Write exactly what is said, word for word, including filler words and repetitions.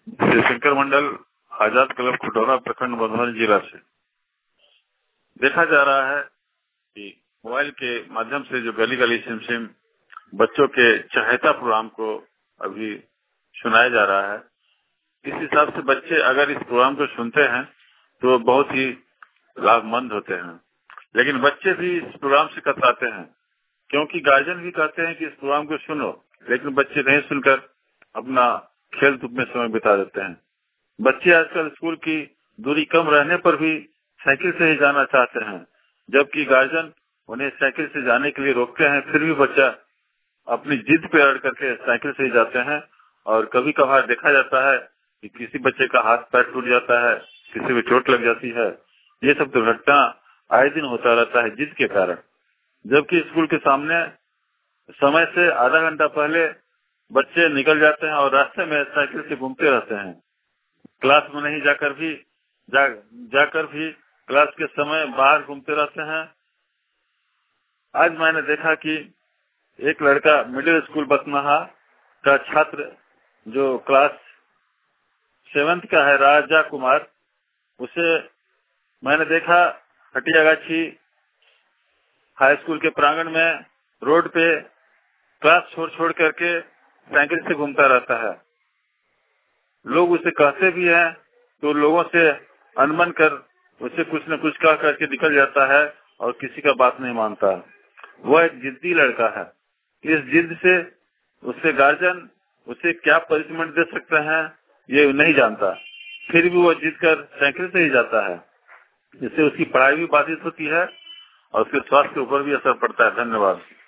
शंकर मंडल, आजाद club, खुटौरा प्रखंड, मधुबनी जिला से। देखा जा रहा है कि मोबाइल के माध्यम से जो गली गली सिम सिम बच्चों के चहेता प्रोग्राम को अभी सुनाया जा रहा है। इस हिसाब से बच्चे अगर इस प्रोग्राम को सुनते हैं तो बहुत ही लाभमंद होते हैं, लेकिन बच्चे भी इस प्रोग्राम से कतराते हैं, क्योंकि गार्जियन भी कहते हैं कि इस प्रोग्राम को सुनो, लेकिन बच्चे नहीं सुनकर अपना खेल धूप में समय बिता देते हैं। बच्चे आजकल स्कूल की दूरी कम रहने पर भी साइकिल से ही जाना चाहते हैं, जबकि गार्जियन उन्हें साइकिल से जाने के लिए रोकते हैं, फिर भी बच्चा अपनी जिद पे अड़ करके साइकिल से ही जाते हैं। और कभी कभार देखा जाता है कि किसी बच्चे का हाथ पैर टूट जाता है, किसी को चोट लग जाती है। ये सब दुर्घटना आए दिन होता रहता है जिद के कारण। जबकि स्कूल के सामने समय से आधा घंटा पहले बच्चे निकल जाते हैं और रास्ते में साइकिल से घूमते रहते हैं। क्लास में नहीं जाकर भी जा, जाकर भी क्लास के समय बाहर घूमते रहते हैं। आज मैंने देखा कि एक लड़का मिडिल स्कूल बतनाहा का छात्र जो क्लास सेवेंथ का है, राजा कुमार, उसे मैंने देखा हटियागाछी हाई स्कूल के प्रांगण में रोड पे क्लास छोड़ छोड़ करके साइकिल से घूमता रहता है। लोग उसे कहते भी हैं तो लोगों से अनबन कर उसे कुछ न कुछ कह करके निकल जाता है और किसी का बात नहीं मानता। वह एक जिद्दी लड़का है। इस जिद से उससे गार्जियन उसे क्या पनिशमेंट दे सकते हैं ये नहीं जानता, फिर भी वो जिद कर साइकिल से ही जाता है। इससे उसकी पढ़ाई भी बाधित होती है और उसके स्वास्थ्य के ऊपर भी असर पड़ता है। धन्यवाद।